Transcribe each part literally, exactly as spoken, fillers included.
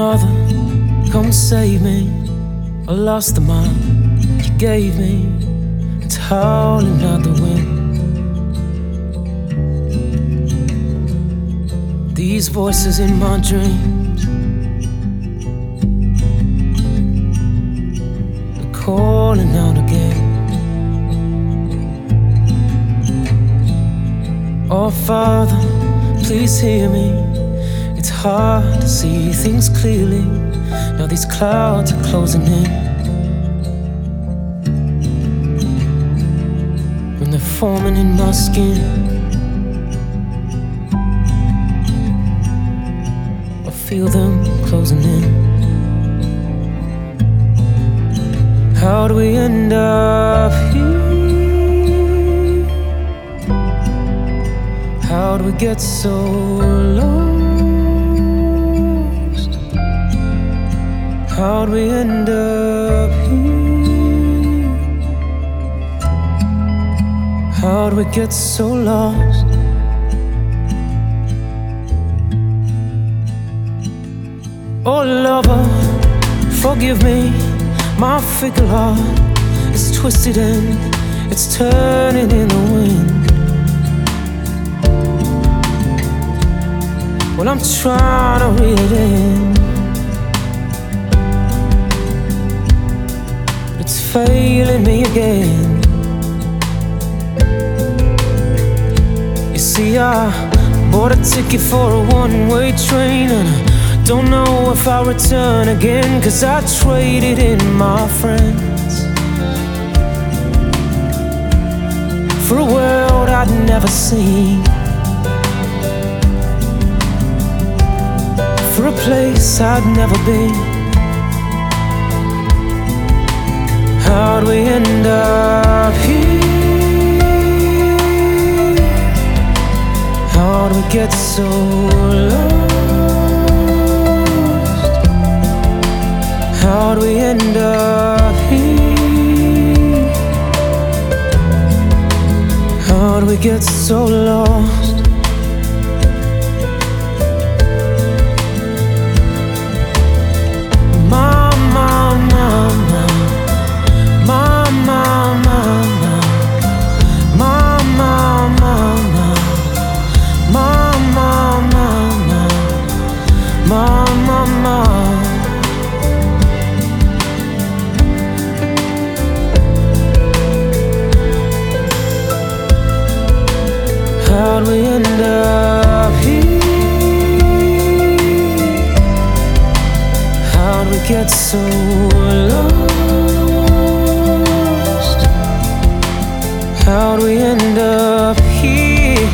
Mother, come save me. I lost the mind you gave me. It's howling out the wind. These voices in my dreams, they're calling out again. Oh Father, please hear me. It's hard to see things clearly. Now these clouds are closing in. When they're forming in my skin, I feel them closing in. How do we end up here? How do we get so lost? How'd we end up here? How'd we get so lost? Oh lover, forgive me. My fickle heart is twisted and it's turning in the wind. Well, I'm trying to reel it in, it's failing me again. You see, I bought a ticket for a one-way train, and I don't know if I'll return again, 'cause I traded in my friends for a world I'd never seen, for a place I'd never been. How'd we end up here? How'd we get so lost? How'd we end up here? How'd we get so lost? How'd we end up here? How'd we get so lost? How'd we end up here?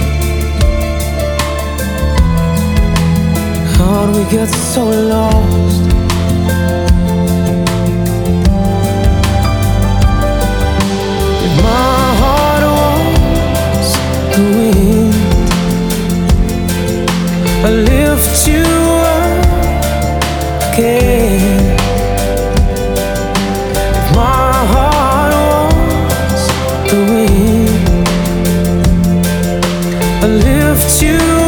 How'd we get so lost? If my heart was the wind, I lift you up again. If my heart was the wind, I lift you